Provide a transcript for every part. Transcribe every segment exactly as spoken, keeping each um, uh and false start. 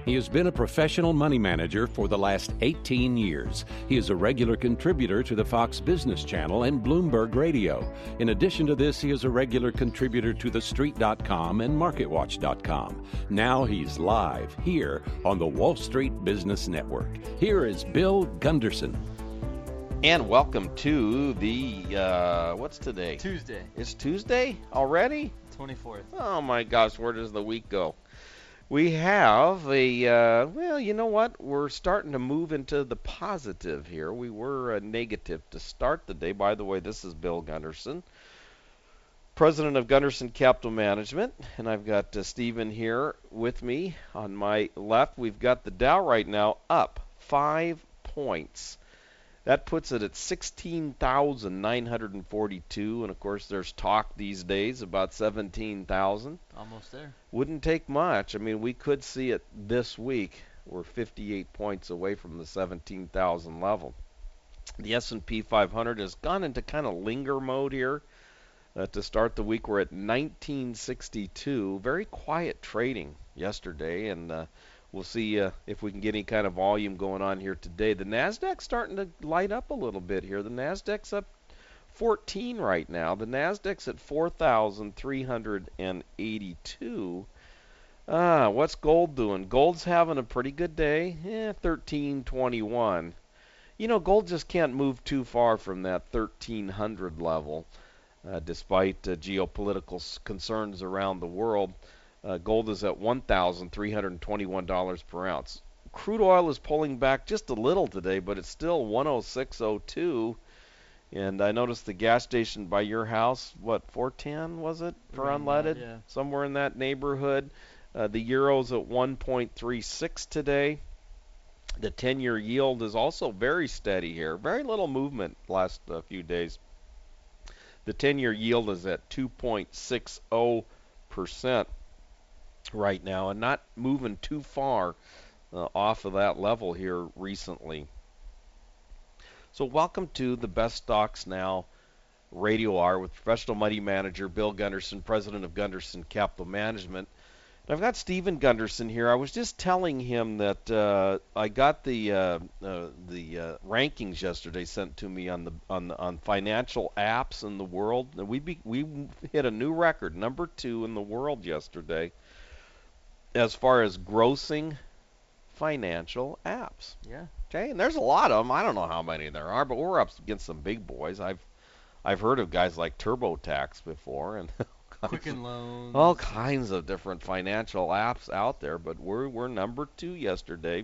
He has been a professional money manager for the last eighteen years. He is a regular contributor to the Fox Business Channel and Bloomberg Radio. In addition to this, he is a regular contributor to the street dot com and market watch dot com. Now he's live here on the Wall Street Business Network. Here is Bill Gunderson. And welcome to the, uh, what's today? Tuesday. It's Tuesday already? twenty-fourth. Oh my gosh, where does the week go? We have a, uh, well, you know what? We're starting to move into the positive here. We were uh, negative to start the day. By the way, this is Bill Gunderson, president of Gunderson Capital Management, and I've got uh, Stephen here with me. On my left, we've got the Dow right now up five points. That puts it at sixteen thousand nine hundred forty-two, and of course there's talk these days about seventeen thousand. Almost there. Wouldn't take much. I mean, we could see it this week. We're fifty-eight points away from the seventeen thousand level. The S and P five hundred has gone into kind of linger mode here. Uh, to start the week, we're at nineteen sixty-two. Very quiet trading yesterday, and uh, we'll see uh, if we can get any kind of volume going on here today. The Nasdaq's starting to light up a little bit here. The Nasdaq's up fourteen right now. The Nasdaq's at four thousand three hundred eighty-two. Ah, what's gold doing? Gold's having a pretty good day. Eh, thirteen twenty-one. You know, gold just can't move too far from that thirteen hundred level, uh, despite uh, geopolitical s- concerns around the world. Uh, gold is at one thousand three hundred twenty-one dollars per ounce. Crude oil is pulling back just a little today, but it's still one oh six oh two. And I noticed the gas station by your house, what, four ten was it for Around unleaded? that, yeah. Somewhere in that neighborhood. Uh, the euro's at one point three six today. The ten-year yield is also very steady here. Very little movement last uh, few days. The ten-year yield is at two point six oh percent. Right now, and not moving too far uh, off of that level here recently. So welcome to the Best Stocks Now Radio Hour with professional money manager Bill Gunderson, president of Gunderson Capital Management. And I've got Stephen Gunderson here. I was just telling him that uh, I got the uh, uh, the uh, rankings yesterday sent to me on the on the, on financial apps in the world, and we be, we hit a new record, number two in the world yesterday, as far as grossing financial apps. Yeah. Okay, and there's a lot of them. I don't know how many there are, but we're up against some big boys. I've I've heard of guys like TurboTax before, and Quicken Loans. all kinds of different financial apps out there. But we're we're number two yesterday,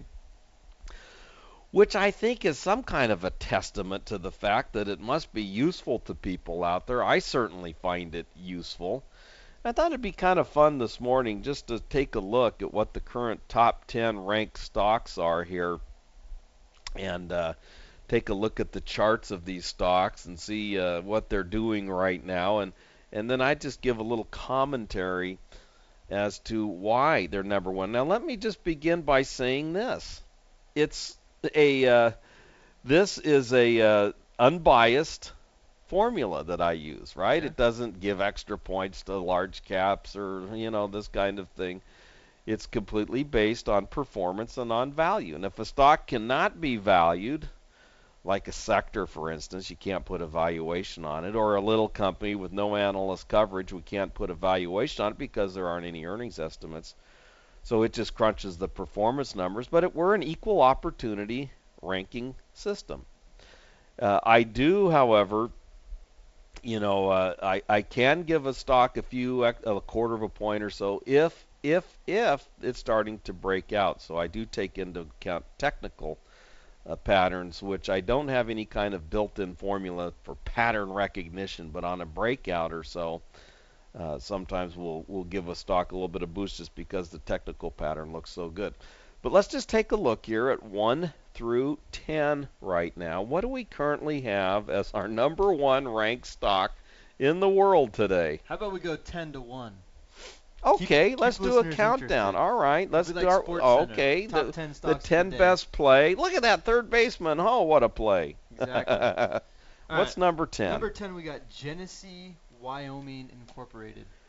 which I think is some kind of a testament to the fact that it must be useful to people out there. I certainly find it useful. I thought it'd be kind of fun this morning just to take a look at what the current top ten ranked stocks are here, and uh, take a look at the charts of these stocks and see uh, what they're doing right now, and and then I just give a little commentary as to why they're number one. Now let me just begin by saying this: it's a uh, this is a uh, unbiased formula that I use, right? Yeah. It doesn't give extra points to large caps or, you know, this kind of thing. It's completely based on performance and on value. And if a stock cannot be valued, like a sector, for instance, you can't put a valuation on it, or a little company with no analyst coverage, we can't put a valuation on it because there aren't any earnings estimates. So it just crunches the performance numbers, but it, we're an equal opportunity ranking system. Uh, I do, however, You know, uh, I, I can give a stock a few, a quarter of a point or so if, if, if it's starting to break out. So I do take into account technical uh, patterns, which I don't have any kind of built-in formula for pattern recognition, but on a breakout or so, uh, sometimes we'll, we'll give a stock a little bit of boost just because the technical pattern looks so good. But let's just take a look here at one through ten right now. What do we currently have as our number one ranked stock in the world today? How about we go ten to one? Okay, Keep- let's keep do a listeners countdown. interested. All right, let's Be do like our Sports oh, Center. okay. Top the, ten the stocks of ten the day. best play. Look at that third baseman. Oh, what a play! Exactly. All What's right. number ten? Number ten, we got Genesee Wyoming Incorporated.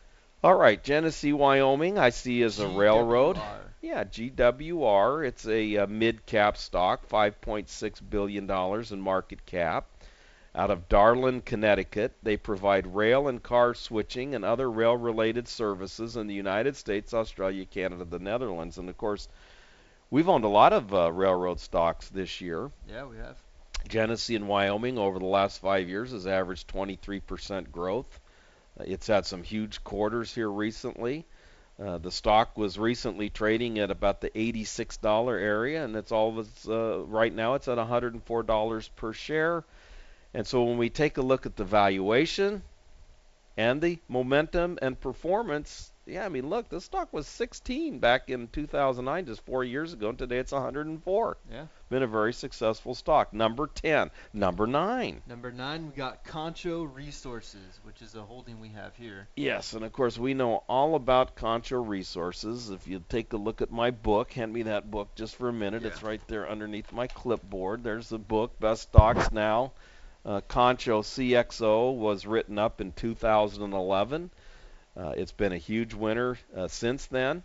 All right, Genesee, Wyoming, I see as a railroad. G W R. Yeah, G W R. It's a uh, mid-cap stock, five point six billion dollars in market cap. Out of Darlin, Connecticut, they provide rail and car switching and other rail-related services in the United States, Australia, Canada, the Netherlands. And, of course, we've owned a lot of uh, railroad stocks this year. Yeah, we have. Genesee in Wyoming over the last five years has averaged twenty-three percent growth. Uh, it's had some huge quarters here recently. Uh, the stock was recently trading at about the eighty-six dollar area, and it's all it's, uh, right now it's at one hundred four dollars per share. And so when we take a look at the valuation and the momentum and performance, yeah, I mean, look, this stock was sixteen back in two thousand nine, just four years ago, and today it's one hundred four. Yeah. Been a very successful stock. Number ten. Number nine. Number nine, we got Concho Resources, which is a holding we have here. Yes, and of course we know all about Concho Resources. If you take a look at my book, hand me that book just for a minute. Yeah. It's right there underneath my clipboard. There's the book, Best Stocks Now. Uh, Concho C X O was written up in two thousand eleven. Uh, it's been a huge winner uh, since then.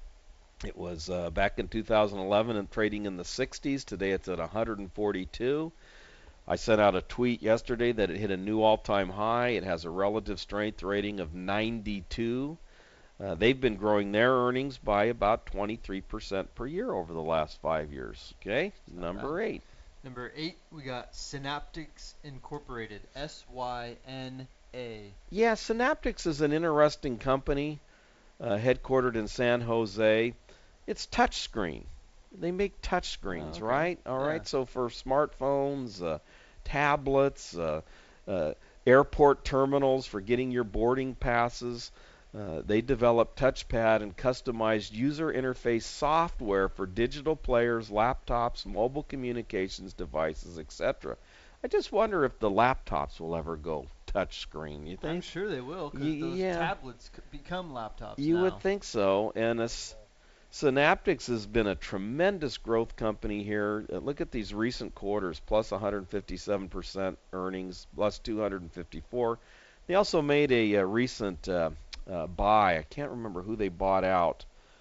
It was uh, back in two thousand eleven and trading in the sixties. Today it's at one hundred forty-two. I sent out a tweet yesterday that it hit a new all-time high. It has a relative strength rating of ninety-two. Uh, they've been growing their earnings by about twenty-three percent per year over the last five years. Okay, number eight. Number eight, we got Synaptics Incorporated, S Y N A. Yeah, Synaptics is an interesting company, uh, headquartered in San Jose. It's touchscreen. They make touchscreens, Oh, okay. right? All Yeah. right. So for smartphones, uh, tablets, uh, uh, airport terminals for getting your boarding passes, uh, they develop touchpad and customized user interface software for digital players, laptops, mobile communications devices, et cetera. I just wonder if the laptops will ever go touchscreen. You I'm think? sure they will, because Y- those yeah. tablets could become laptops You now. would think so. And it's, Synaptics has been a tremendous growth company here. Uh, look at these recent quarters, plus one hundred fifty-seven percent earnings, plus two hundred fifty-four. They also made a, a recent uh, uh, buy. I can't remember who they bought out,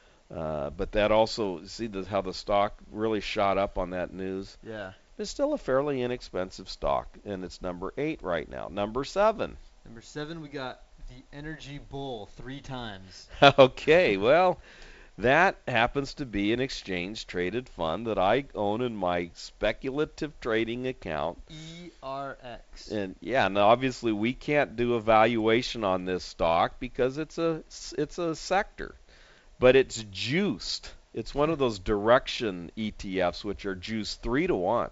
uh, but that also, see the, how the stock really shot up on that news. Yeah. It's still a fairly inexpensive stock, and it's number eight right now. Number seven. Number seven, we got the Energy Bull three times. Okay, well, that happens to be an exchange-traded fund that I own in my speculative trading account. E R X. And yeah, now obviously we can't do a valuation on this stock because it's a it's a sector, but it's juiced. It's one of those direction E T Fs which are juiced three to one.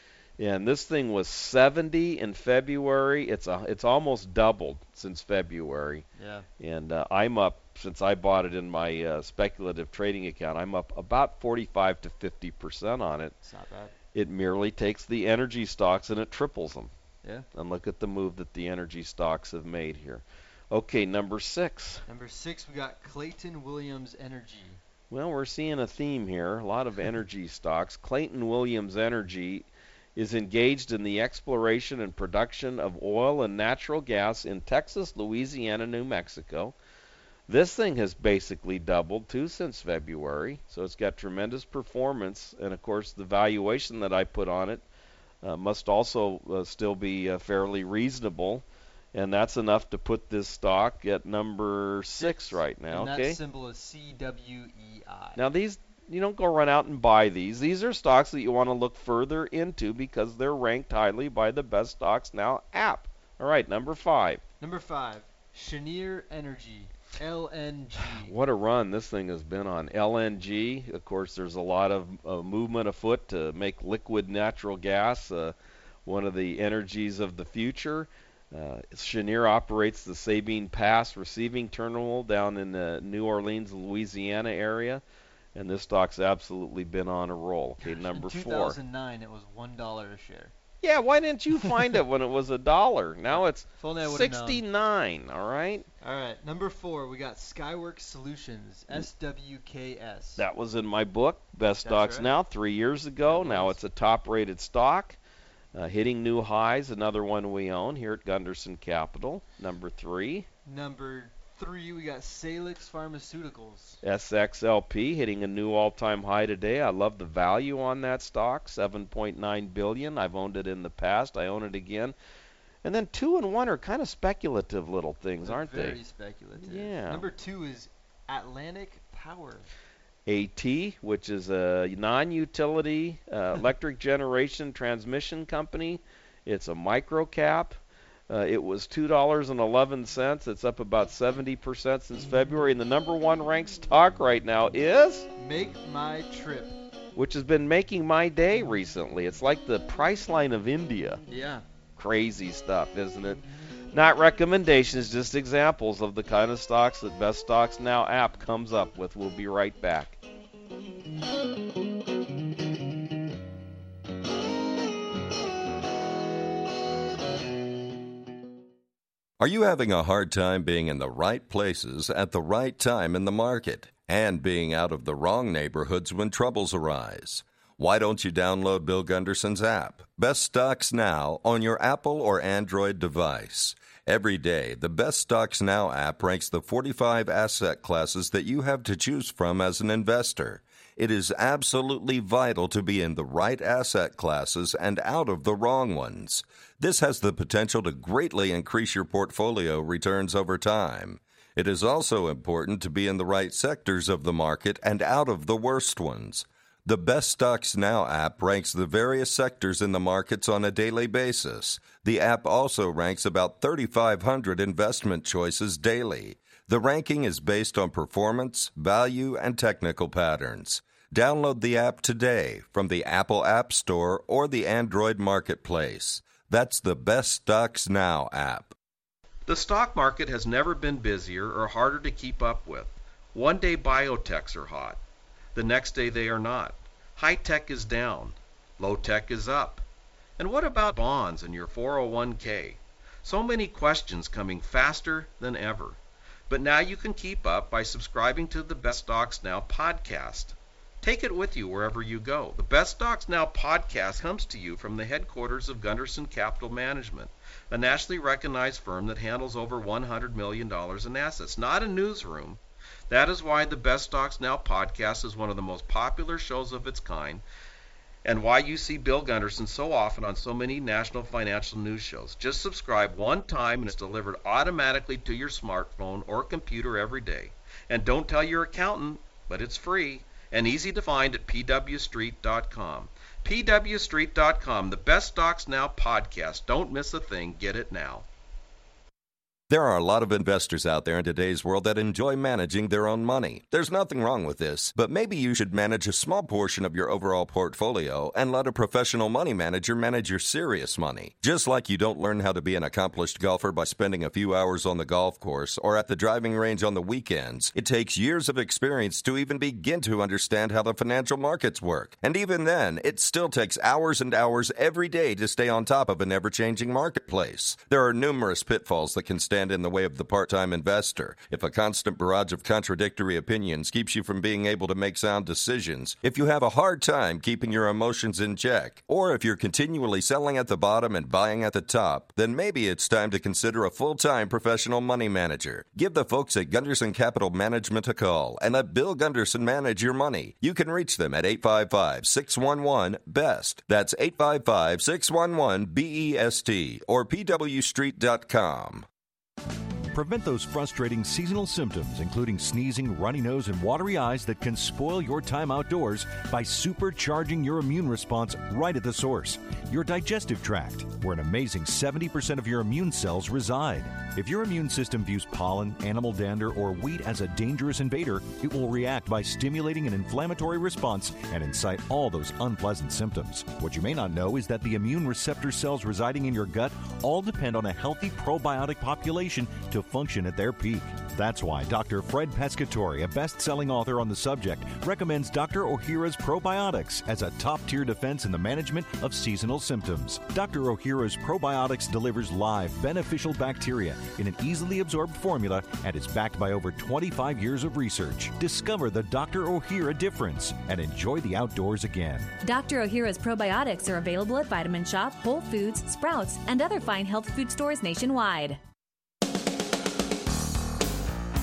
And this thing was seventy in February. It's a it's almost doubled since February. Yeah. And uh, I'm up, since I bought it in my uh, speculative trading account, I'm up about forty-five to fifty percent on it. It's not bad. It merely takes the energy stocks and it triples them. Yeah. And look at the move that the energy stocks have made here. Okay, number six. Number six, we got Clayton Williams Energy. Well, we're seeing a theme here. A lot of energy stocks. Clayton Williams Energy is engaged in the exploration and production of oil and natural gas in Texas, Louisiana, New Mexico. This thing has basically doubled too since February, so it's got tremendous performance, and of course the valuation that I put on it uh, must also uh, still be uh, fairly reasonable, and that's enough to put this stock at number six right now. And Okay. that symbol is C W E I. Now these, you don't go run out and buy these. These are stocks that you want to look further into because they're ranked highly by the Best Stocks Now app. All right, number five. Number five, Cheniere Energy, L N G. What a run this thing has been on. L N G, of course, there's a lot of uh, movement afoot to make liquid natural gas uh, one of the energies of the future. Uh, Cheniere operates the Sabine Pass receiving terminal down in the New Orleans, Louisiana area. And this stock's absolutely been on a roll. Okay, number In two four. thousand nine, it was one dollar a share. Yeah, why didn't you find it when it was a dollar? Now it's If only I would've known. sixty-nine. All right. All right, number four, we got Skyworks Solutions, S W K S. That was in my book, Best That's Stocks right. Now, three years ago. It Now was. it's a top-rated stock, uh, hitting new highs. Another one we own here at Gunderson Capital. Number three. Number three, we got Salix Pharmaceuticals. S X L P hitting a new all-time high today. I love the value on that stock, seven point nine billion dollars. I've owned it in the past. I own it again. And then two and one are kind of speculative little things, They're aren't very they? Very speculative. Yeah. Number two is Atlantic Power. AT, which is a non-utility uh, electric generation transmission company. It's a micro cap. Uh, it was two dollars and eleven cents. It's up about seventy percent since February. And the number one ranked stock right now is? Make My Trip. Which has been making my day recently. It's like the Priceline of India. Yeah. Crazy stuff, isn't it? Not recommendations, just examples of the kind of stocks that Best Stocks Now app comes up with. We'll be right back. Are you having a hard time being in the right places at the right time in the market and being out of the wrong neighborhoods when troubles arise? Why don't you download Bill Gunderson's app, Best Stocks Now, on your Apple or Android device? Every day, the Best Stocks Now app ranks the forty-five asset classes that you have to choose from as an investor. It is absolutely vital to be in the right asset classes and out of the wrong ones. This has the potential to greatly increase your portfolio returns over time. It is also important to be in the right sectors of the market and out of the worst ones. The Best Stocks Now app ranks the various sectors in the markets on a daily basis. The app also ranks about thirty-five hundred investment choices daily. The ranking is based on performance, value, and technical patterns. Download the app today from the Apple App Store or the Android Marketplace. That's the Best Stocks Now app. The stock market has never been busier or harder to keep up with. One day biotechs are hot. The next day they are not. High tech is down. Low tech is up. And what about bonds and your four oh one k? So many questions coming faster than ever. But now you can keep up by subscribing to the Best Stocks Now podcast. Take it with you wherever you go. The Best Stocks Now podcast comes to you from the headquarters of Gunderson Capital Management, a nationally recognized firm that handles over one hundred million dollars in assets, not a newsroom. That is why the Best Stocks Now podcast is one of the most popular shows of its kind, and why you see Bill Gunderson so often on so many national financial news shows. Just subscribe one time and it's delivered automatically to your smartphone or computer every day. And don't tell your accountant, but it's free and easy to find at p w street dot com. p w street dot com, the Best Stocks Now podcast. Don't miss a thing. Get it now. There are a lot of investors out there in today's world that enjoy managing their own money. There's nothing wrong with this, but maybe you should manage a small portion of your overall portfolio and let a professional money manager manage your serious money. Just like you don't learn how to be an accomplished golfer by spending a few hours on the golf course or at the driving range on the weekends, it takes years of experience to even begin to understand how the financial markets work. And even then, it still takes hours and hours every day to stay on top of an ever-changing marketplace. There are numerous pitfalls that can stand in the way of the part-time investor. If a constant barrage of contradictory opinions keeps you from being able to make sound decisions, if you have a hard time keeping your emotions in check, or if you're continually selling at the bottom and buying at the top, then maybe it's time to consider a full-time professional money manager. Give the folks at Gunderson Capital Management a call and let Bill Gunderson manage your money. You can reach them at eight five five, six one one, B E S T. That's eight five five, six one one, B E S T or p w street dot com. Prevent those frustrating seasonal symptoms, including sneezing, runny nose, and watery eyes that can spoil your time outdoors by supercharging your immune response right at the source, your digestive tract, where an amazing seventy percent of your immune cells reside. If your immune system views pollen, animal dander, or wheat as a dangerous invader, it will react by stimulating an inflammatory response and incite all those unpleasant symptoms. What you may not know is that the immune receptor cells residing in your gut all depend on a healthy probiotic population to function at their peak. That's why Doctor Fred Pescatore, a best-selling author on the subject, recommends Doctor Ohhira's Probiotics as a top-tier defense in the management of seasonal symptoms. Doctor Ohhira's Probiotics delivers live, beneficial bacteria in an easily absorbed formula and is backed by over twenty-five years of research. Discover the Doctor Ohhira difference and enjoy the outdoors again. Doctor Ohhira's Probiotics are available at Vitamin Shop, Whole Foods, Sprouts, and other fine health food stores nationwide.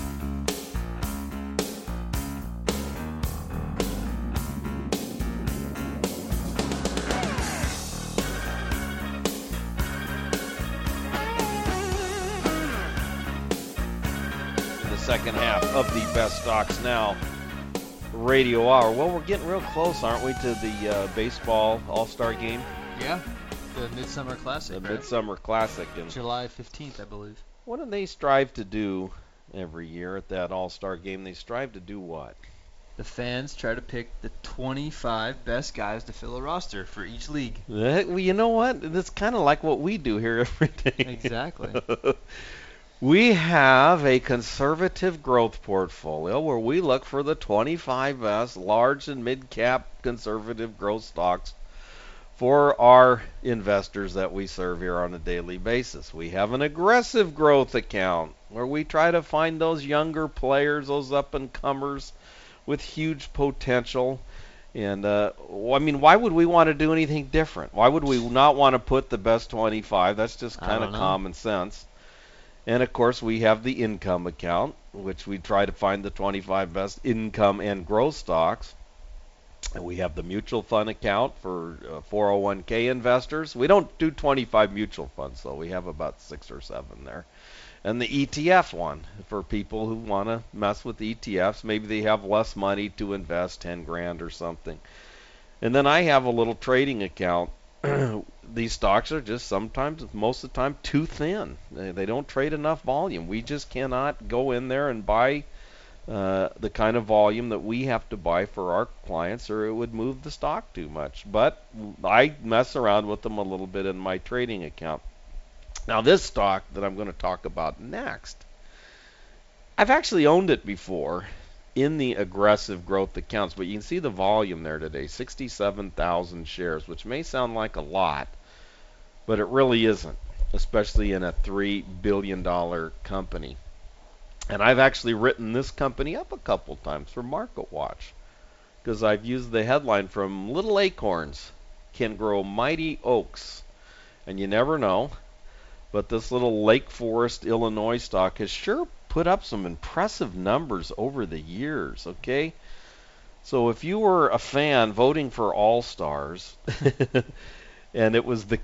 second half of the Best Stocks Now Radio Hour. Well, we're getting real close, aren't we, to the uh, baseball All-Star game? Yeah, the Midsummer Classic, The right? Midsummer Classic. And July fifteenth, I believe. what do they strive to do every year at that All-Star game? They strive to do what? The fans try to pick the twenty-five best guys to fill a roster for each league. Uh, well, you know what? That's kind of like what we do here every day. Exactly. We have a conservative growth portfolio where we look for the twenty-five best large and mid-cap conservative growth stocks for our investors that we serve here on a daily basis. We have an aggressive growth account where we try to find those younger players, those up-and-comers with huge potential. And, uh, I mean, why would we want to do anything different? Why would we not want to put the best twenty-five? That's just I kind don't of know. common sense. And, of course, we have the income account, which we try to find the twenty-five best income and growth stocks. And we have the mutual fund account for uh, four oh one k investors. We don't do twenty-five mutual funds, though. We have about six or seven there. And the E T F one for people who want to mess with E T Fs. Maybe they have less money to invest, ten grand or something. And then I have a little trading account. These stocks are just sometimes, most of the time, too thin. They, they don't trade enough volume. We just cannot go in there and buy uh, the kind of volume that we have to buy for our clients, or it would move the stock too much. But I mess around with them a little bit in my trading account. Now, this stock that I'm going to talk about next, I've actually owned it before in the aggressive growth accounts, but you can see the volume there today, sixty-seven thousand shares, which may sound like a lot, but it really isn't, especially in a three billion dollars company. And I've actually written this company up a couple times for MarketWatch because I've used the headline from Little Acorns Can Grow Mighty Oaks. And you never know, but this little Lake Forest, Illinois stock has sure put up some impressive numbers over the years, okay? So if you were a fan voting for All-Stars, and it was the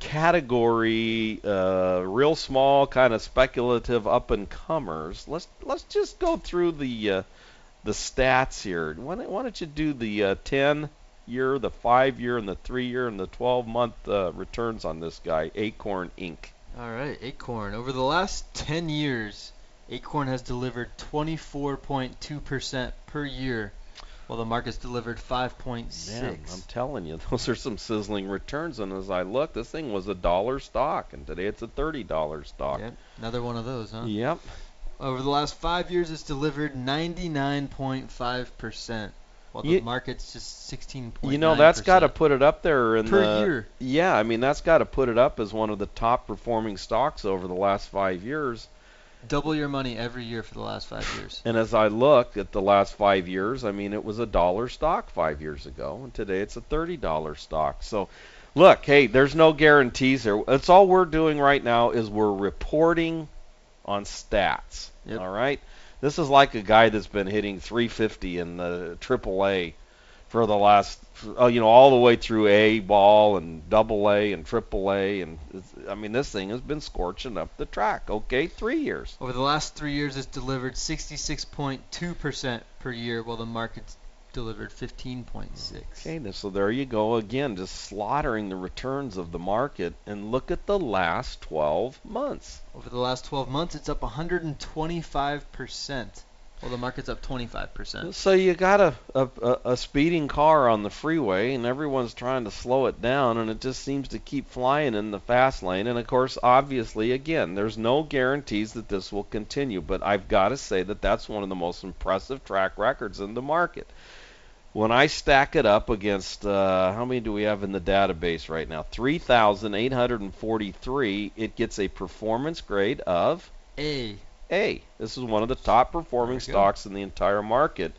category uh, real small, kind of speculative up-and-comers, let's let's just go through the uh, the stats here. Why don't, why don't you do the uh, ten-year, the five-year, and the three-year, and the twelve-month uh, returns on this guy, Acorn Incorporated. All right, Acorn. Over the last ten years, Acorn has delivered twenty-four point two percent per year, while the market's delivered five point Man, six. I'm telling you, those are some sizzling returns. And as I look, this thing was a dollar stock, and today it's a thirty dollar stock. Yep, another one of those, huh? Yep. Over the last five years, it's delivered ninety-nine point five percent, while the You- market's just sixteen point nine percent. You know, that's got to put it up there in Per the year. Yeah, I mean, that's got to put it up as one of the top performing stocks over the last five years. Double your money every year for the last five years. And as I look at the last five years, I mean, it was a dollar stock five years ago, and today it's a thirty dollar stock. So, look, hey, there's no guarantees here. That's all we're doing right now is we're reporting on stats. Yep. All right? This is like a guy that's been hitting three fifty in the triple A for the last, uh, you know, all the way through A ball and double A and triple A. And, it's, I mean, this thing has been scorching up the track, okay? Three years. Over the last three years, it's delivered sixty-six point two percent per year, while the market's delivered fifteen point six. Okay, so there you go again, just slaughtering the returns of the market. And look at the last twelve months. Over the last twelve months, it's up one hundred twenty-five percent, while the market's up twenty-five percent. So you got a, a, a a speeding car on the freeway, and everyone's trying to slow it down, and it just seems to keep flying in the fast lane. And of course, obviously, again, there's no guarantees that this will continue, but I've got to say that that's one of the most impressive track records in the market. When I stack it up against, uh, how many do we have in the database right now? three thousand eight hundred forty-three. It gets a performance grade of A. A. This is one of the top performing Very good. stocks in the entire market.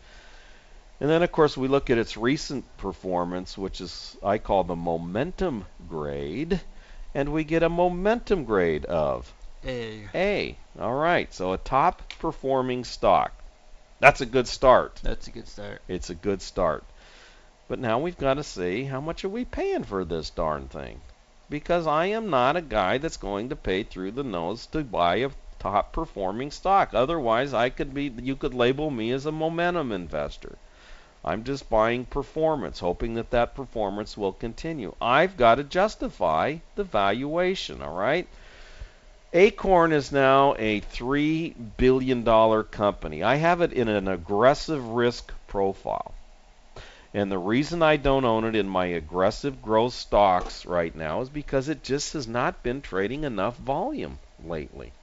And then, of course, we look at its recent performance, which is, I call the momentum grade, and we get a momentum grade of A. A. All right, so a top performing stock. That's a good start. That's a good start. It's a good start. But now we've got to see how much are we paying for this darn thing. Because I am not a guy that's going to pay through the nose to buy a top performing stock. Otherwise, I could be, you could label me as a momentum investor. I'm just buying performance, hoping that that performance will continue. I've got to justify the valuation, all right? Acorn is now a three billion dollars company. I have it in an aggressive risk profile. And the reason I don't own it in my aggressive growth stocks right now is because it just has not been trading enough volume lately.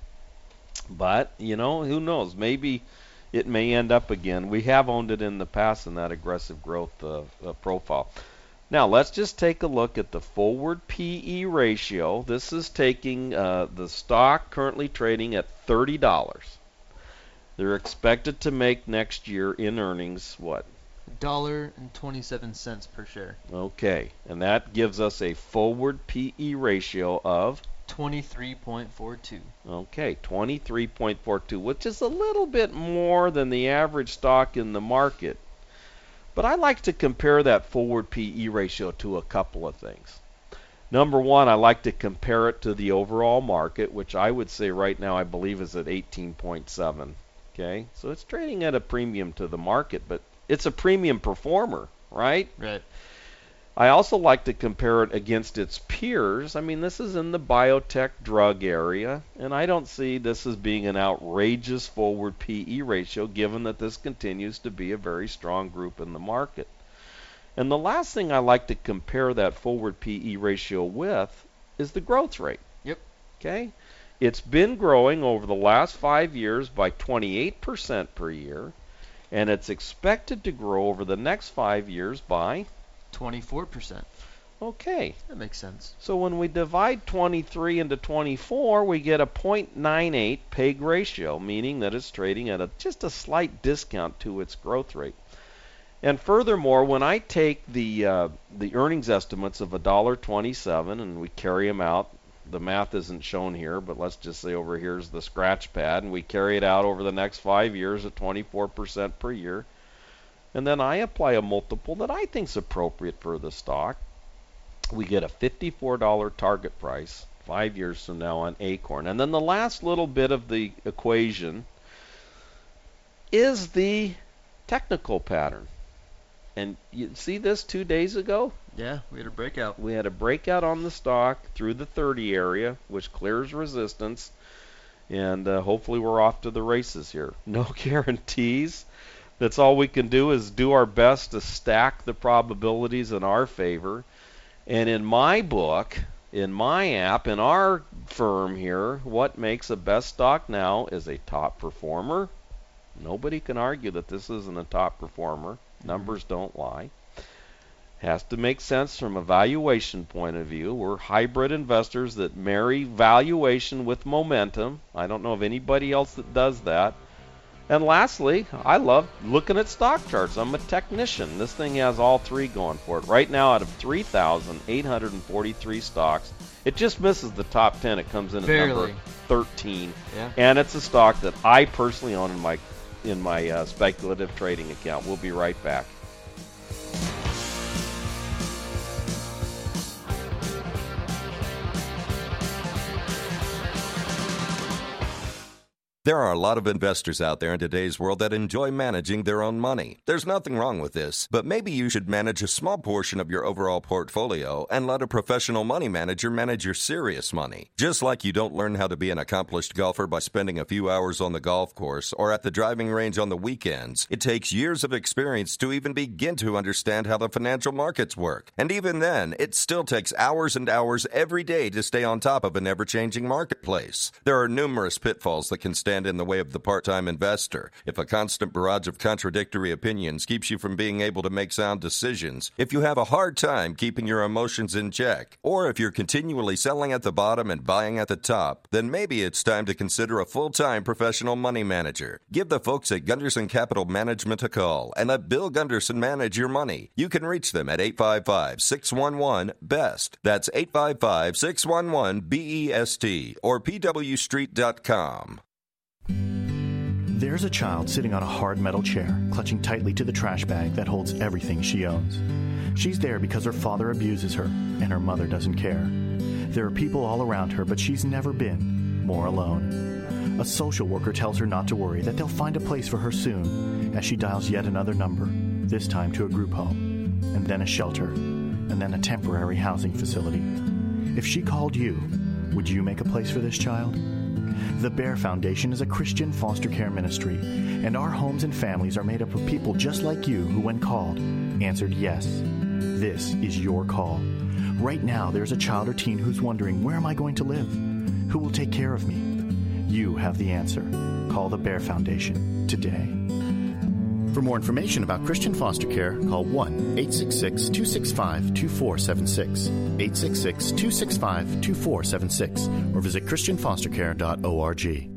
But, you know, who knows? Maybe it may end up again. We have owned it in the past in that aggressive growth uh, uh, profile. Now, let's just take a look at the forward P E ratio. This is taking uh, the stock currently trading at thirty dollars. They're expected to make next year in earnings, what? one dollar and twenty-seven cents per share. Okay, and that gives us a forward P E ratio of? twenty-three point four two. Okay, twenty-three point four two, which is a little bit more than the average stock in the market. But I like to compare that forward P E ratio to a couple of things. Number one, I like to compare it to the overall market, which I would say right now I believe is at eighteen point seven. Okay, so it's trading at a premium to the market, but it's a premium performer, right? Right. I also like to compare it against its peers. I mean, this is in the biotech drug area, and I don't see this as being an outrageous forward P E ratio, given that this continues to be a very strong group in the market. And the last thing I like to compare that forward P E ratio with is the growth rate. Yep. Okay? It's been growing over the last five years by twenty-eight percent per year, and it's expected to grow over the next five years by twenty-four percent. Okay. That makes sense. So when we divide twenty-three into twenty-four, we get a zero point nine eight P E G ratio, meaning that it's trading at a, just a slight discount to its growth rate. And furthermore, when I take the uh, the earnings estimates of one dollar and twenty-seven cents and we carry them out, the math isn't shown here, but let's just say over here is the scratch pad, and we carry it out over the next five years at twenty-four percent per year. And then I apply a multiple that I think is appropriate for the stock. We get a fifty-four dollar target price five years from now on Acorn. And then the last little bit of the equation is the technical pattern. And you see this two days ago? Yeah, we had a breakout. We had a breakout on the stock through the thirty area, which clears resistance. And uh, hopefully we're off to the races here. No guarantees. That's all we can do is do our best to stack the probabilities in our favor. And in my book, in my app, in our firm here, what makes a best stock now is a top performer. Nobody can argue that this isn't a top performer. Mm-hmm. Numbers don't lie. Has to make sense from a valuation point of view. We're hybrid investors that marry valuation with momentum. I don't know of anybody else that does that. And lastly, I love looking at stock charts. I'm a technician. This thing has all three going for it. Right now, out of three thousand eight hundred forty-three stocks, it just misses the top ten. It comes in at Barely. number thirteen. Yeah. And it's a stock that I personally own in my in my uh, speculative trading account. We'll be right back. There are a lot of investors out there in today's world that enjoy managing their own money. There's nothing wrong with this, but maybe you should manage a small portion of your overall portfolio and let a professional money manager manage your serious money. Just like you don't learn how to be an accomplished golfer by spending a few hours on the golf course or at the driving range on the weekends, it takes years of experience to even begin to understand how the financial markets work. And even then, it still takes hours and hours every day to stay on top of an ever-changing marketplace. There are numerous pitfalls that can stand in the way of the part-time investor. If a constant barrage of contradictory opinions keeps you from being able to make sound decisions, if you have a hard time keeping your emotions in check, or if you're continually selling at the bottom and buying at the top, then maybe it's time to consider a full-time professional money manager. Give the folks at Gunderson Capital Management a call and let Bill Gunderson manage your money. You can reach them at eight five five, six one one, B E S T. That's eight five five, six one one, B E S T or P W street dot com. There's a child sitting on a hard metal chair, clutching tightly to the trash bag that holds everything she owns. She's there because her father abuses her, and her mother doesn't care. There are people all around her, but she's never been more alone. A social worker tells her not to worry, that they'll find a place for her soon, as she dials yet another number, this time to a group home, and then a shelter, and then a temporary housing facility. If she called you, would you make a place for this child? The Bear Foundation is a Christian foster care ministry, and our homes and families are made up of people just like you who, when called, answered yes. This is your call. Right now, there's a child or teen who's wondering, where am I going to live? Who will take care of me? You have the answer. Call the Bear Foundation today. For more information about Christian foster care, call one eight six six, two six five, two four seven six, eight six six, two six five, two four seven six, or visit christian foster care dot org.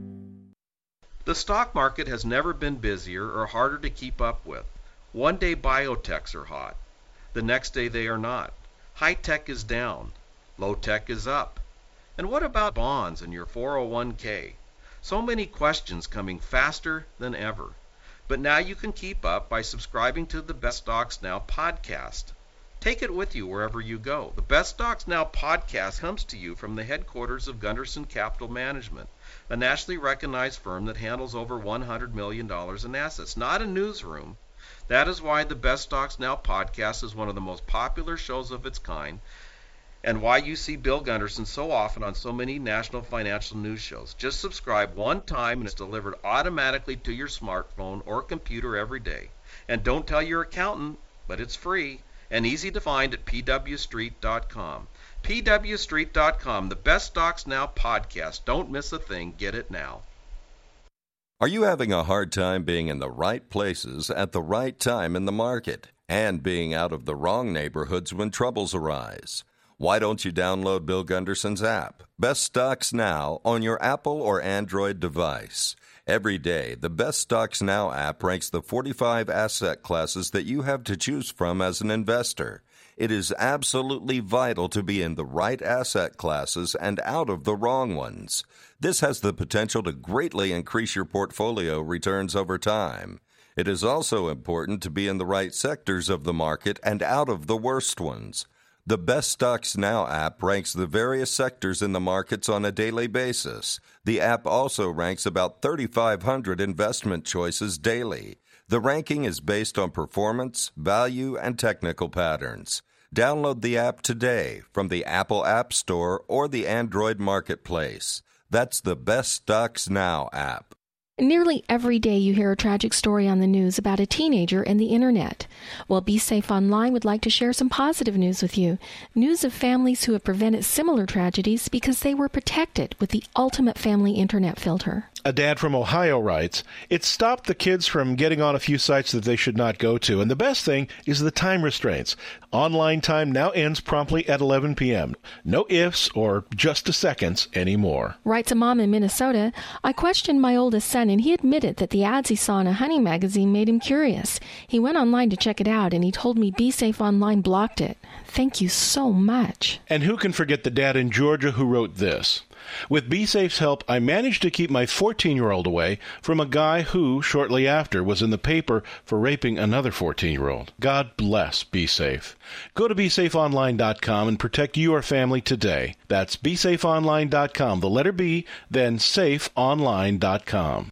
The stock market has never been busier or harder to keep up with. One day biotechs are hot. The next day they are not. High tech is down. Low tech is up. And what about bonds and your four oh one k? So many questions coming faster than ever. But now you can keep up by subscribing to the Best Stocks Now podcast. Take it with you wherever you go. The Best Stocks Now podcast comes to you from the headquarters of Gunderson Capital Management, a nationally recognized firm that handles over one hundred million dollars in assets, not a newsroom. That is why the Best Stocks Now podcast is one of the most popular shows of its kind, and why you see Bill Gunderson so often on so many national financial news shows. Just subscribe one time and it's delivered automatically to your smartphone or computer every day. And don't tell your accountant, but it's free and easy to find at p w street dot com. p w street dot com, the Best Stocks Now podcast. Don't miss a thing. Get it now. Are you having a hard time being in the right places at the right time in the market and being out of the wrong neighborhoods when troubles arise? Why don't you download Bill Gunderson's app, Best Stocks Now, on your Apple or Android device? Every day, the Best Stocks Now app ranks the forty-five asset classes that you have to choose from as an investor. It is absolutely vital to be in the right asset classes and out of the wrong ones. This has the potential to greatly increase your portfolio returns over time. It is also important to be in the right sectors of the market and out of the worst ones. The Best Stocks Now app ranks the various sectors in the markets on a daily basis. The app also ranks about thirty-five hundred investment choices daily. The ranking is based on performance, value, and technical patterns. Download the app today from the Apple App Store or the Android Marketplace. That's the Best Stocks Now app. Nearly every day you hear a tragic story on the news about a teenager and the internet. Well, Be Safe Online would like to share some positive news with you. News of families who have prevented similar tragedies because they were protected with the ultimate family internet filter. A dad from Ohio writes, "It stopped the kids from getting on a few sites that they should not go to, and the best thing is the time restraints. Online time now ends promptly at eleven p.m. No ifs or just a seconds anymore." Writes a mom in Minnesota, "I questioned my oldest son, and he admitted that the ads he saw in a hunting magazine made him curious. He went online to check it out, and he told me Be Safe Online blocked it. Thank you so much." And who can forget the dad in Georgia who wrote this? "With BeSafe's help, I managed to keep my fourteen-year-old away from a guy who, shortly after, was in the paper for raping another fourteen-year-old. God bless BeSafe. Go to be safe online dot com and protect your family today. That's be safe online dot com, the letter B, then safe online dot com.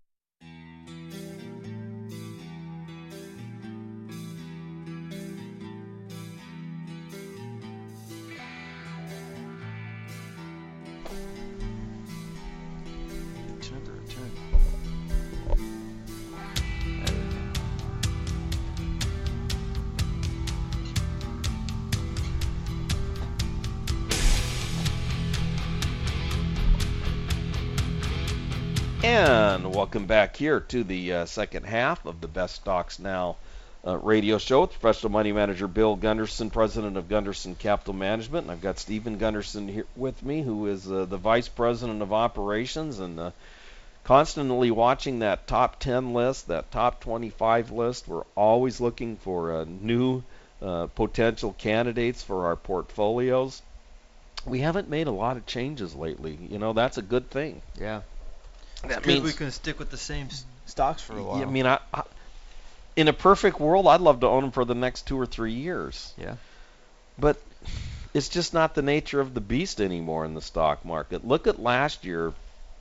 And welcome back here to the uh, second half of the Best Stocks Now uh, radio show with professional money manager Bill Gunderson, president of Gunderson Capital Management. And I've got Stephen Gunderson here with me, who is uh, the vice president of operations and uh, constantly watching that top ten list, that top twenty-five list. We're always looking for uh, new uh, potential candidates for our portfolios. We haven't made a lot of changes lately. You know, that's a good thing. Yeah. That Good means we can stick with the same s- stocks for a while. I mean, I, I, in a perfect world, I'd love to own them for the next two or three years. Yeah. But it's just not the nature of the beast anymore in the stock market. Look at last year.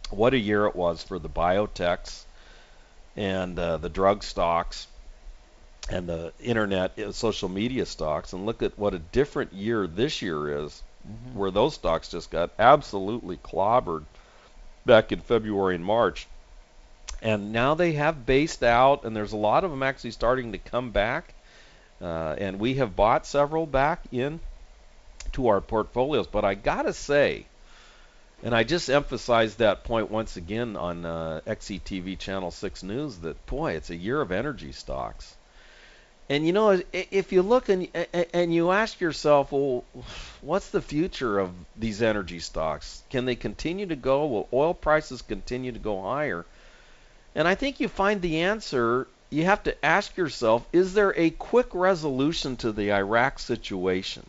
what a year it was for the biotechs and uh, the drug stocks and the internet, uh, social media stocks, and look at what a different year this year is, mm-hmm. where those stocks just got absolutely clobbered back in February and March. And now they have based out, and there's a lot of them actually starting to come back. Uh, and we have bought several back in to our portfolios. But I got to say, and I just emphasized that point once again on uh, X E T V Channel six News, that, boy, it's a year of energy stocks. And, you know, if you look and, and you ask yourself, well, what's the future of these energy stocks? Can they continue to go? Will oil prices continue to go higher? And I think you find the answer, you have to ask yourself, is there a quick resolution to the Iraq situation?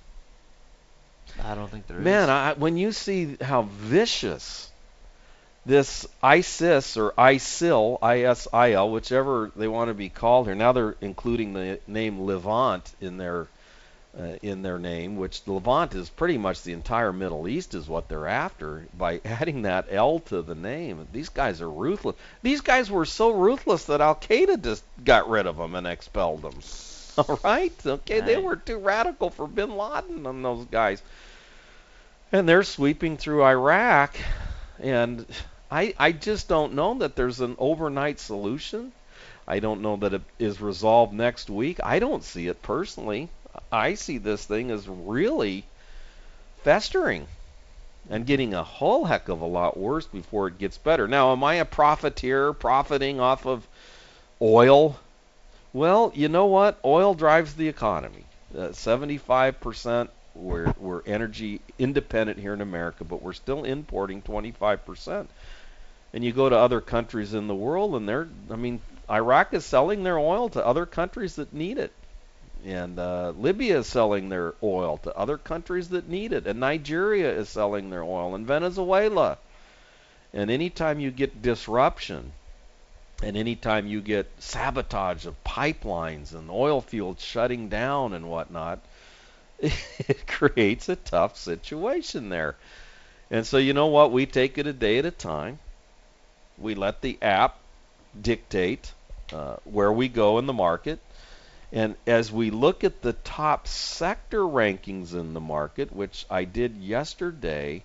I don't think there Man, is. I, when you see how vicious this ISIS or ISIL, I S I L, whichever they want to be called here, now they're including the name Levant in their uh, in their name, which Levant is pretty much the entire Middle East is what they're after by adding that L to the name. These guys are ruthless. These guys were so ruthless that Al-Qaeda just got rid of them and expelled them. All right? Okay, right. They were too radical for bin Laden and those guys. And they're sweeping through Iraq, and I, I just don't know that there's an overnight solution. I don't know that it is resolved next week. I don't see it personally. I see this thing as really festering and getting a whole heck of a lot worse before it gets better. Now, am I a profiteer profiting off of oil? Well, you know what? Oil drives the economy. Uh, seventy-five percent we're, we're energy independent here in America, but we're still importing twenty-five percent. And you go to other countries in the world, and they're, I mean, Iraq is selling their oil to other countries that need it. And uh, Libya is selling their oil to other countries that need it. And Nigeria is selling their oil, and Venezuela. And anytime you get disruption, and anytime you get sabotage of pipelines and oil fields shutting down and whatnot, it creates a tough situation there. And so you know what? We take it a day at a time. We let the app dictate uh, where we go in the market. And as we look at the top sector rankings in the market, which I did yesterday,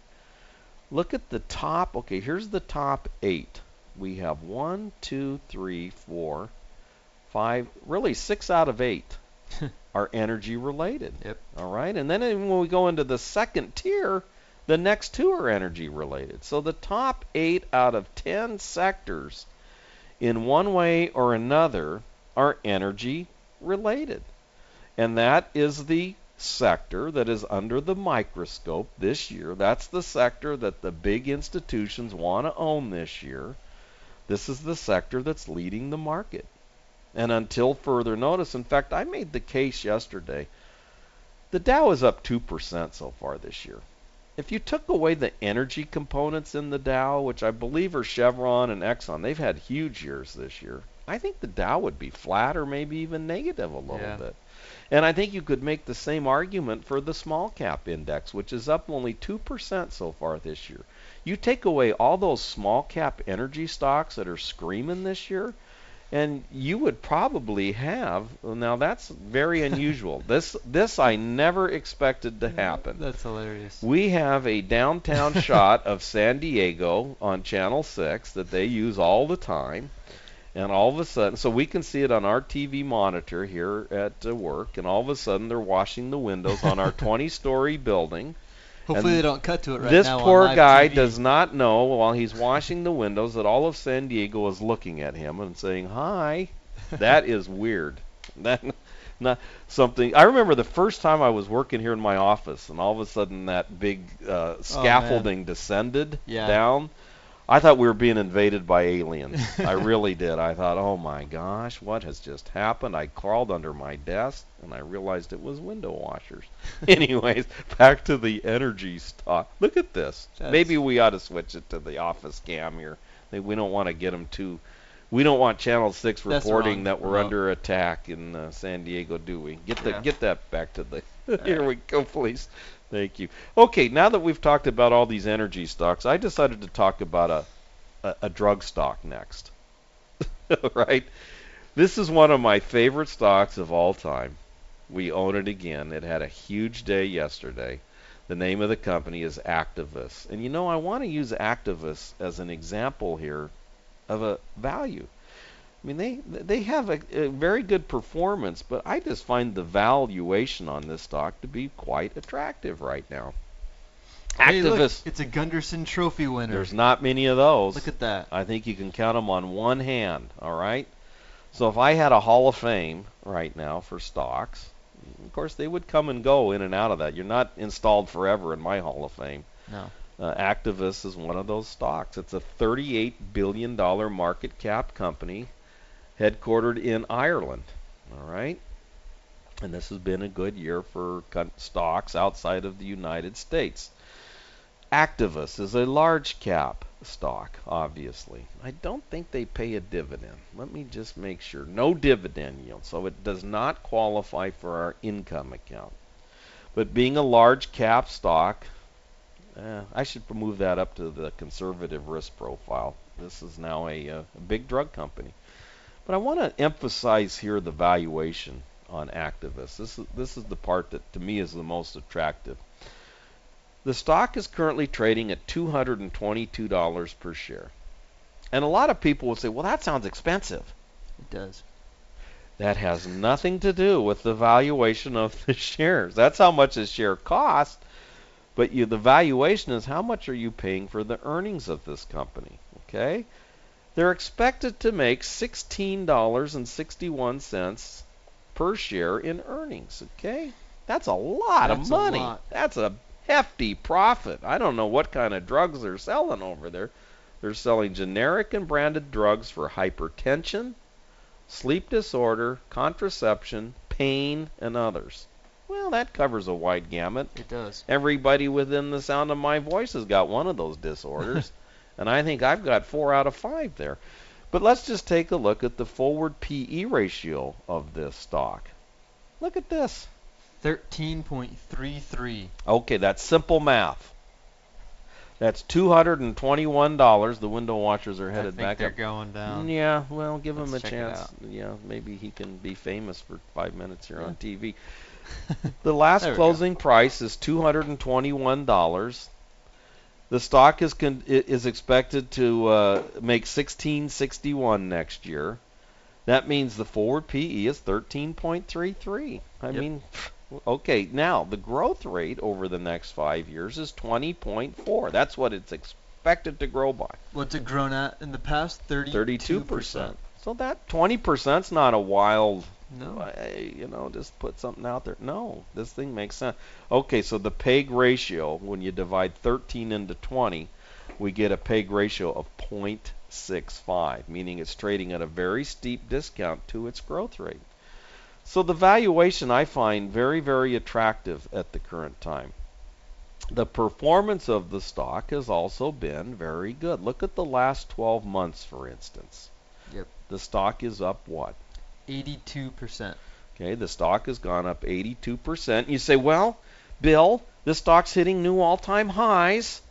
look at the top. Okay, here's the top eight. We have one, two, three, four, five, really six out of eight are energy related. Yep. All right. And then when we go into the second tier, the next two are energy related. So the top eight out of ten sectors in one way or another are energy related. And that is the sector that is under the microscope this year. That's the sector that the big institutions want to own this year. This is the sector that's leading the market. And until further notice, in fact, I made the case yesterday, the Dow is up two percent so far this year. If you took away the energy components in the Dow, which I believe are Chevron and Exxon, they've had huge years this year. I think the Dow would be flat or maybe even negative a little yeah. bit. And I think you could make the same argument for the small cap index, which is up only two percent so far this year. You take away all those small cap energy stocks that are screaming this year, and you would probably have, well, now that's very unusual. this this I never expected to happen. That's hilarious. We have a downtown shot of San Diego on Channel six that they use all the time. And all of a sudden, so we can see it on our T V monitor here at uh, work, and all of a sudden they're washing the windows on our twenty-story building. Hopefully they don't cut to it right this now. This poor on guy T V. does not know while he's washing the windows that all of San Diego is looking at him and saying, "Hi." That is weird. That not something. I remember the first time I was working here in my office, and all of a sudden that big uh, scaffolding oh, descended yeah. down. I thought we were being invaded by aliens. I really did. I thought, oh my gosh, what has just happened? I crawled under my desk, and I realized it was window washers. Anyways, back to the energy stock. Look at this. That's Maybe we ought to switch it to the office cam here. We don't want to get them too... We don't want Channel six reporting that we're no. under attack in uh, San Diego, do we? Get the, yeah. get that back to the... Here we go, please. Thank you. Okay, now that we've talked about all these energy stocks, I decided to talk about a a, a drug stock next. Right? This is one of my favorite stocks of all time. We own it again. It had a huge day yesterday. The name of the company is Actavis. And you know, I want to use Actavis as an example here of a value. I mean, they they have a, a very good performance, but I just find the valuation on this stock to be quite attractive right now. Hey, Actavis. look, it's a Gunderson Trophy winner. There's not many of those. Look at that. I think you can count them on one hand, all right? So if I had a Hall of Fame right now for stocks, of course, they would come and go in and out of that. You're not installed forever in my Hall of Fame. No. Uh, Actavis is one of those stocks. It's a thirty-eight billion dollars market cap company headquartered in Ireland, all right? And this has been a good year for stocks outside of the United States. Actavis is a large cap stock, obviously. I don't think they pay a dividend. Let me just make sure. No dividend yield, so it does not qualify for our income account. But being a large cap stock, eh, I should move that up to the conservative risk profile. This is now a, a big drug company. But I want to emphasize here the valuation on Actavis. This is, this is the part that to me is the most attractive. The stock is currently trading at two hundred twenty-two dollars per share. And a lot of people will say, well, that sounds expensive. It does. That has nothing to do with the valuation of the shares. That's how much a share costs. But you, the valuation is how much are you paying for the earnings of this company. Okay? They're expected to make sixteen dollars and sixty-one cents per share in earnings. Okay? That's a lot That's of money. A lot. That's a hefty profit. I don't know what kind of drugs they're selling over there. They're selling generic and branded drugs for hypertension, sleep disorder, contraception, pain, and others. Well, that covers a wide gamut. It does. Everybody within the sound of my voice has got one of those disorders, and I think I've got four out of five there. But let's just take a look at the forward P E ratio of this stock. Look at this. thirteen point three three. Okay, that's simple math. That's two hundred twenty-one dollars. The window washers are headed I think back they're up. going down. Yeah, well, give Let's him a check it chance. out. Yeah, maybe he can be famous for five minutes here Yeah. on T V. The last There we closing price is two hundred twenty-one dollars. The stock is con- is expected to uh, make sixteen sixty-one next year. That means the forward P E is thirteen point three three. I Yep. mean, okay, now the growth rate over the next five years is twenty point four. That's what it's expected to grow by. What's it grown at in the past? thirty-two thirty-two percent. So that twenty percent's not a wild, No. hey, you know, just put something out there. No, this thing makes sense. Okay, so the P E G ratio, when you divide thirteen into twenty, we get a P E G ratio of zero point six five, meaning it's trading at a very steep discount to its growth rate. So the valuation I find very, very attractive at the current time. The performance of the stock has also been very good. Look at the last twelve months, for instance. Yep. The stock is up what? eighty-two percent. Okay, the stock has gone up eighty-two percent. You say, well, Bill, the stock's hitting new all-time highs.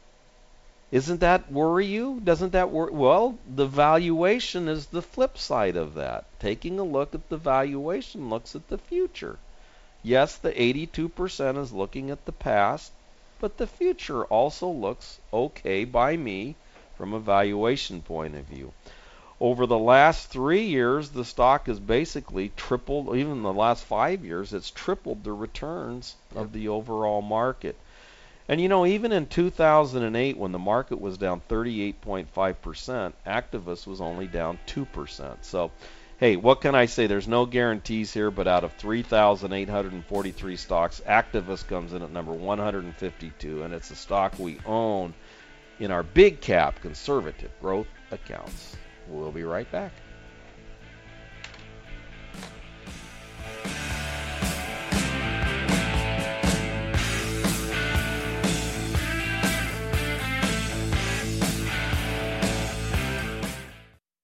Isn't that worry you? Doesn't that worry? Well, the valuation is the flip side of that. Taking a look at the valuation looks at the future. Yes, the eighty-two percent is looking at the past, but the future also looks okay by me from a valuation point of view. Over the last three years, the stock has basically tripled, even the last five years, it's tripled the returns Yep. of the overall market. And you know, even in two thousand eight, when the market was down thirty-eight point five percent, Actavis was only down two percent. So, hey, what can I say? There's no guarantees here, but out of three thousand eight hundred forty-three stocks, Actavis comes in at number one hundred fifty-two, and it's a stock we own in our big cap conservative growth accounts. We'll be right back.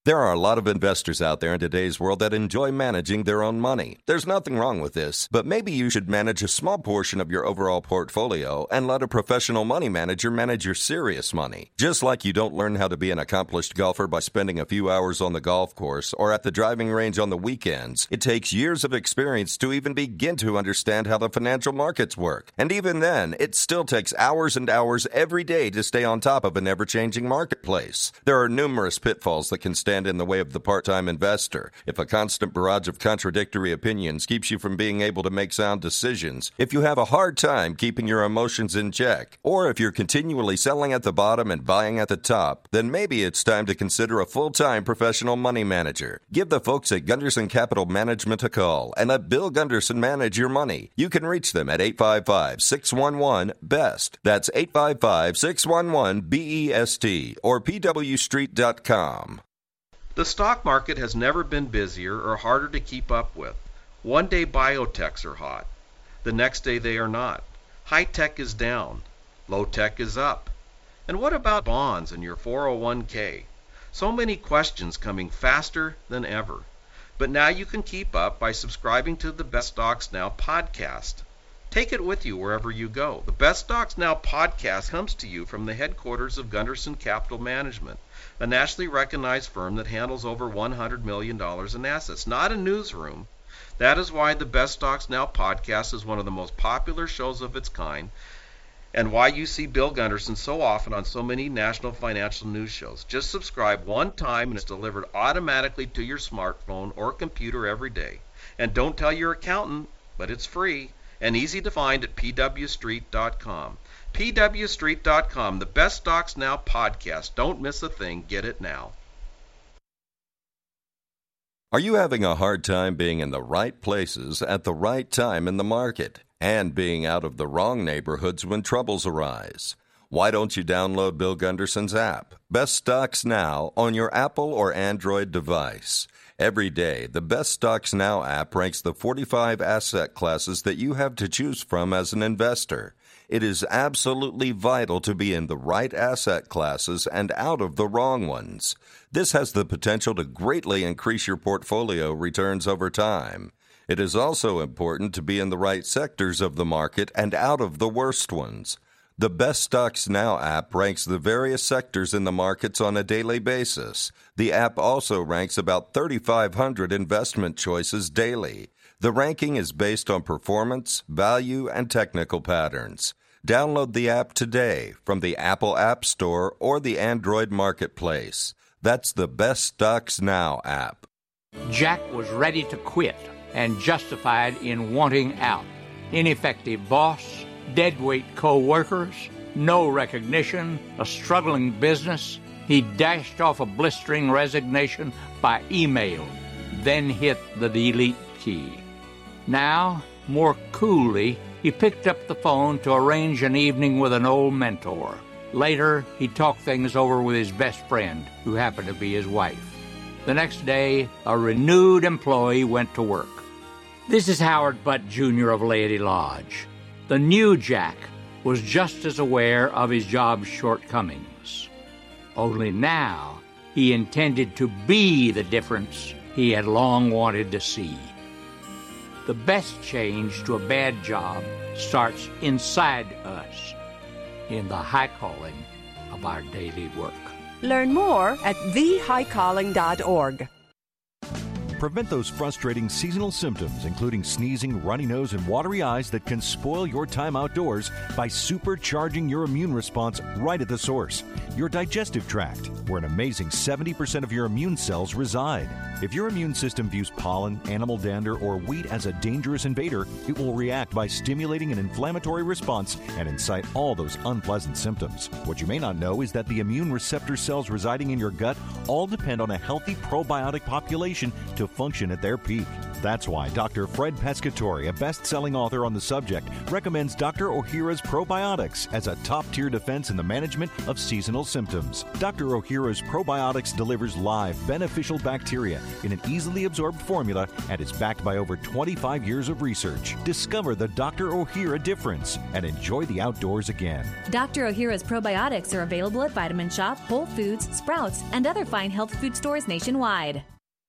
There are a lot of investors out there in today's world that enjoy managing their own money. There's nothing wrong with this, but maybe you should manage a small portion of your overall portfolio and let a professional money manager manage your serious money. Just like you don't learn how to be an accomplished golfer by spending a few hours on the golf course or at the driving range on the weekends, it takes years of experience to even begin to understand how the financial markets work. And even then, it still takes hours and hours every day to stay on top of an ever-changing marketplace. There are numerous pitfalls that can stand in the way of the part-time investor. If a constant barrage of contradictory opinions keeps you from being able to make sound decisions, if you have a hard time keeping your emotions in check, or if you're continually selling at the bottom and buying at the top, then maybe it's time to consider a full-time professional money manager. Give the folks at Gunderson Capital Management a call and let Bill Gunderson manage your money. You can reach them at eight five five, six one one, B E S T. That's eight five five, six one one, B E S T or P W street dot com. The stock market has never been busier or harder to keep up with. One day biotechs are hot. The next day they are not. High tech is down. Low tech is up. And what about bonds and your four oh one k? So many questions coming faster than ever. But now you can keep up by subscribing to the Best Stocks Now podcast. Take it with you wherever you go. The Best Stocks Now podcast comes to you from the headquarters of Gunderson Capital Management, a nationally recognized firm that handles over one hundred million dollars in assets, not a newsroom. That is why the Best Stocks Now podcast is one of the most popular shows of its kind, and why you see Bill Gunderson so often on so many national financial news shows. Just subscribe one time and it's delivered automatically to your smartphone or computer every day. And don't tell your accountant, but it's free and easy to find at P W street dot com. P W street dot com, the Best Stocks Now podcast. Don't miss a thing. Get it now. Are you having a hard time being in the right places at the right time in the market and being out of the wrong neighborhoods when troubles arise? Why don't you download Bill Gunderson's app, Best Stocks Now, on your Apple or Android device? Every day, the Best Stocks Now app ranks the forty-five asset classes that you have to choose from as an investor. It is absolutely vital to be in the right asset classes and out of the wrong ones. This has the potential to greatly increase your portfolio returns over time. It is also important to be in the right sectors of the market and out of the worst ones. The Best Stocks Now app ranks the various sectors in the markets on a daily basis. The app also ranks about thirty-five hundred investment choices daily. The ranking is based on performance, value, and technical patterns. Download the app today from the Apple App Store or the Android Marketplace. That's the Best Stocks Now app. Jack was ready to quit and justified in wanting out. Ineffective boss, deadweight co-workers, no recognition, a struggling business. He dashed off a blistering resignation by email, then hit the delete key. Now, more coolly, he picked up the phone to arrange an evening with an old mentor. Later, he talked things over with his best friend, who happened to be his wife. The next day, a renewed employee went to work. This is Howard Butt, Junior of Lady Lodge. The new Jack was just as aware of his job's shortcomings. Only now, he intended to be the difference he had long wanted to see. The best change to a bad job starts inside us, in the high calling of our daily work. Learn more at the high calling dot org. Prevent those frustrating seasonal symptoms, including sneezing, runny nose, and watery eyes that can spoil your time outdoors by supercharging your immune response right at the source, your digestive tract, where an amazing seventy percent of your immune cells reside. If your immune system views pollen, animal dander, or wheat as a dangerous invader, it will react by stimulating an inflammatory response and incite all those unpleasant symptoms. What you may not know is that the immune receptor cells residing in your gut all depend on a healthy probiotic population to function at their peak. That's why Doctor Fred Pescatore, a best-selling author on the subject, recommends Doctor Ohhira's Probiotics as a top-tier defense in the management of seasonal symptoms. Doctor Ohhira's Probiotics delivers live, beneficial bacteria in an easily absorbed formula and is backed by over twenty-five years of research. Discover the Doctor Ohhira difference and enjoy the outdoors again. Doctor Ohhira's Probiotics are available at Vitamin Shop, Whole Foods, Sprouts, and other fine health food stores nationwide.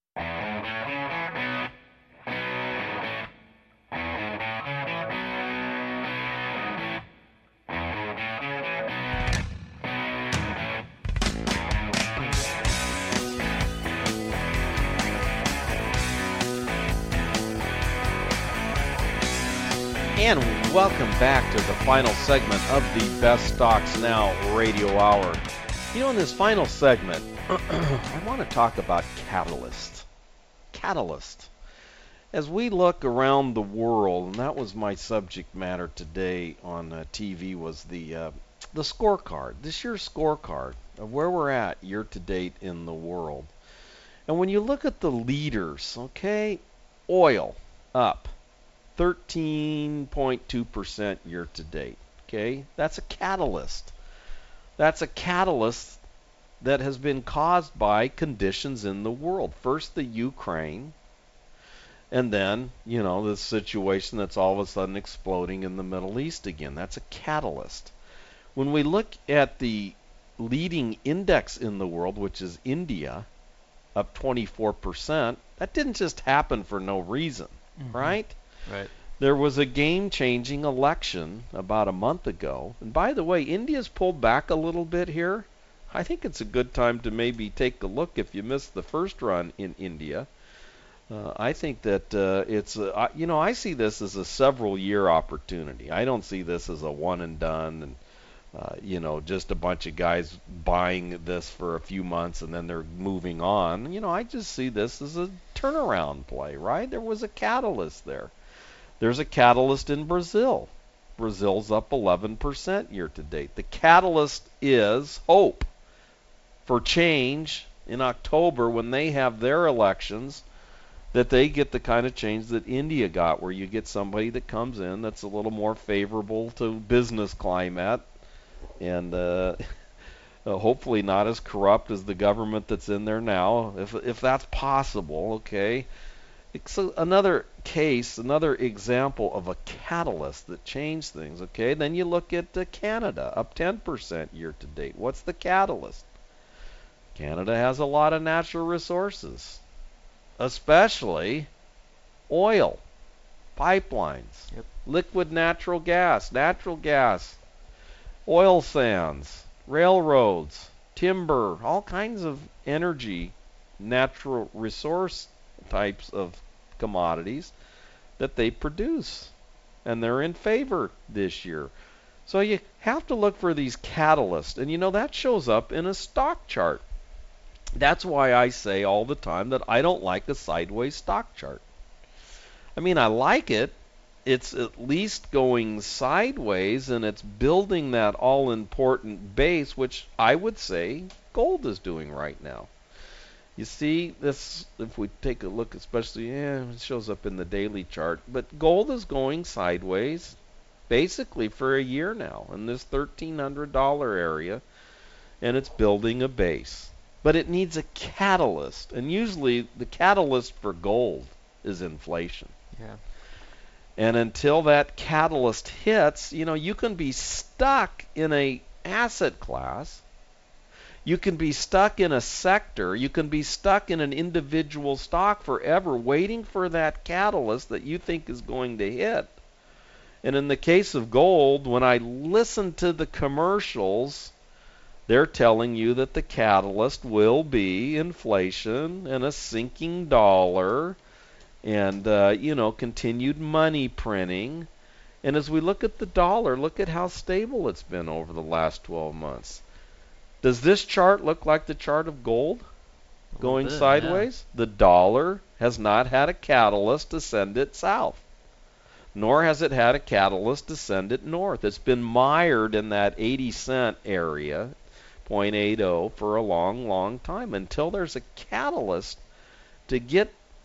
And welcome back to the final segment of the Best Stocks Now Radio Hour. You know, in this final segment, I want to talk about catalyst. Catalyst. As we look around the world, and that was my subject matter today on uh, T V, was the uh, the scorecard, this year's scorecard of where we're at year to date in the world. And when you look at the leaders, okay, oil up thirteen point two percent year to date. Okay, that's a catalyst. That's a catalyst that has been caused by conditions in the world. First, the Ukraine, and then, you know, the situation that's all of a sudden exploding in the Middle East again. That's a catalyst. When we look at the leading index in the world, which is India, up twenty-four percent, that didn't just happen for no reason, mm-hmm. right? Right. There was a game-changing election about a month ago. And by the way, India's pulled back a little bit here. I think it's a good time to maybe take a look if you missed the first run in India. Uh, I think that uh, it's, a, you know, I see this as a several-year opportunity. I don't see this as a one-and-done and, uh, you know, just a bunch of guys buying this for a few months and then they're moving on. You know, I just see this as a turnaround play, right? There was a catalyst there. There's a catalyst in Brazil. Brazil's up eleven percent year to date. The catalyst is hope for change in October when they have their elections, that they get the kind of change that India got, where you get somebody that comes in that's a little more favorable to business climate and uh, hopefully not as corrupt as the government that's in there now, if if that's possible, okay? So another case, another example of a catalyst that changed things, okay? Then you look at uh, Canada, up ten percent year to date. What's the catalyst? Canada has a lot of natural resources, especially oil, pipelines, yep. liquid natural gas, natural gas, oil sands, railroads, timber, all kinds of energy, natural resource types of commodities that they produce, and they're in favor this year. So you have to look for these catalysts, and you know that shows up in a stock chart. That's why I say all the time that I don't like a sideways stock chart. I mean, I like it. It's at least going sideways, and it's building that all-important base, which I would say gold is doing right now. You see this, if we take a look, especially, yeah, it shows up in the daily chart, but gold is going sideways basically for a year now in this thirteen hundred dollar area, and it's building a base. But it needs a catalyst, and usually the catalyst for gold is inflation. Yeah. And until that catalyst hits, you know, you can be stuck in a asset class. You can be stuck in a sector. You can be stuck in an individual stock forever waiting for that catalyst that you think is going to hit. And in the case of gold, when I listen to the commercials, they're telling you that the catalyst will be inflation and a sinking dollar and, uh, you know, continued money printing. And as we look at the dollar, look at how stable it's been over the last twelve months. Does this chart look like the chart of gold going bit, sideways? Yeah. The dollar has not had a catalyst to send it south, nor has it had a catalyst to send it north. It's been mired in that eighty cent area, zero point eight zero, for a long, long time until there's a catalyst to get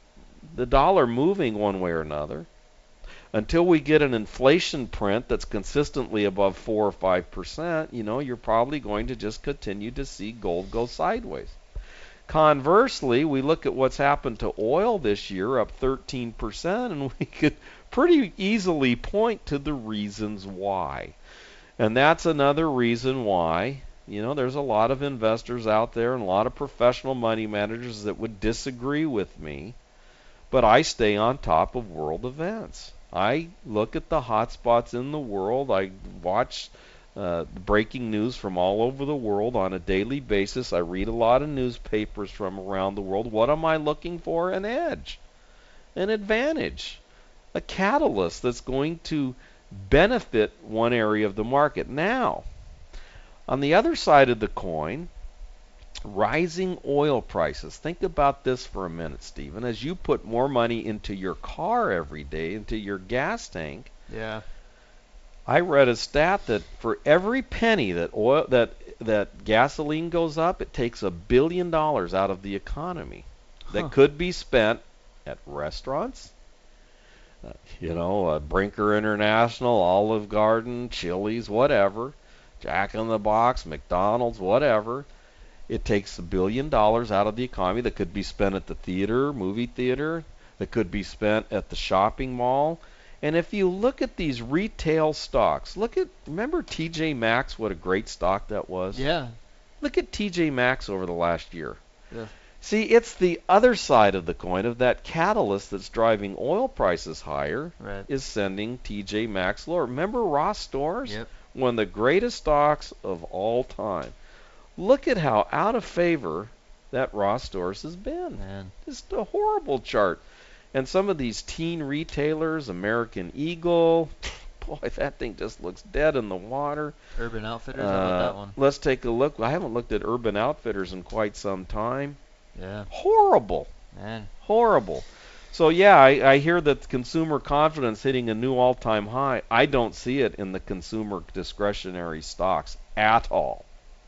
the dollar moving one way or another, until we get an inflation print that's consistently above four or five percent, you know, you're probably going to just continue to see gold go sideways. Conversely, we look at what's happened to oil this year, up thirteen percent, and we could pretty easily point to the reasons why. And that's another reason why, you know, there's a lot of investors out there and a lot of professional money managers that would disagree with me, but I stay on top of world events. I look at the hot spots in the world. I watch uh, breaking news from all over the world on a daily basis. I read a lot of newspapers from around the world. What am I looking for? An edge, an advantage, a catalyst that's going to benefit one area of the market. Now, on the other side of the coin, rising oil prices. Think about this for a minute, Stephen. As you put more money into your car every day, into your gas tank. Yeah. I read a stat that for every penny that oil that that gasoline goes up, it takes a billion dollars out of the economy that Huh. could be spent at restaurants. Uh, you know, uh, Brinker International, Olive Garden, Chili's, whatever, Jack in the Box, McDonald's, whatever. It takes a billion dollars out of the economy that could be spent at the theater, movie theater, that could be spent at the shopping mall. And if you look at these retail stocks, look at, remember T J Maxx, what a great stock that was? Yeah. Look at T J Maxx over the last year. Yeah. See, it's the other side of the coin of that catalyst that's driving oil prices higher, Right. is sending T J Maxx lower. Remember Ross Stores? Yep. One of the greatest stocks of all time. Look at how out of favor that Ross Stores has been. Man. Just a horrible chart. And some of these teen retailers, American Eagle, boy, that thing just looks dead in the water. Urban Outfitters, how Uh, about that one? Let's take a look. I haven't looked at Urban Outfitters in quite some time. Yeah. Horrible. Man. Horrible. So, yeah, I, I hear that consumer confidence hitting a new all-time high. I don't see it in the consumer discretionary stocks at all.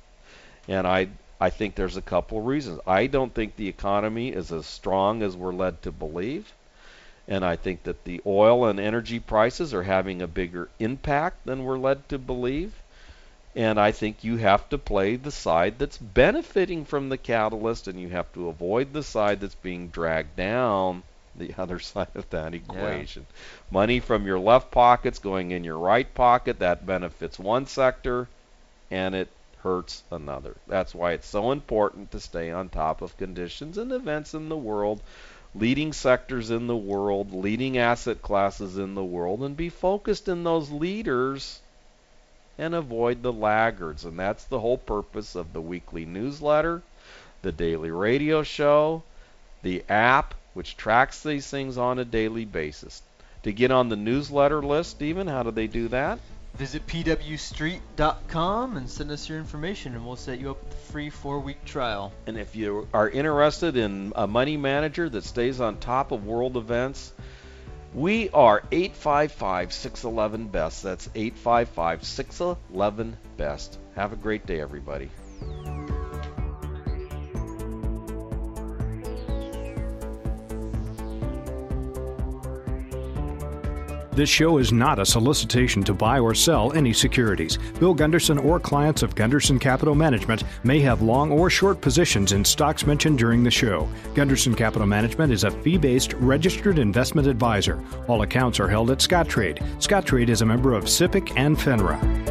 And I I think there's a couple of reasons. I don't think the economy is as strong as we're led to believe. And I think that the oil and energy prices are having a bigger impact than we're led to believe. And I think you have to play the side that's benefiting from the catalyst, and you have to avoid the side that's being dragged down the other side of that equation. Yeah. Money from your left pocket's going in your right pocket. That benefits one sector, and it hurts another. That's why it's so important to stay on top of conditions and events in the world, leading sectors in the world, leading asset classes in the world, and be focused in those leaders and avoid the laggards. And that's the whole purpose of the weekly newsletter, the daily radio show, the app, which tracks these things on a daily basis. To get on the newsletter list, Stephen, how do they do that? Visit p w street dot com and send us your information, and we'll set you up with a free four-week trial. And if you are interested in a money manager that stays on top of world events, we are eight five five, six one one, B E S T. That's eight five five, six one one, B E S T. Have a great day, everybody. This show is not a solicitation to buy or sell any securities. Bill Gunderson or clients of Gunderson Capital Management may have long or short positions in stocks mentioned during the show. Gunderson Capital Management is a fee-based registered investment advisor. All accounts are held at Scottrade. Scottrade is a member of SIPC and FINRA.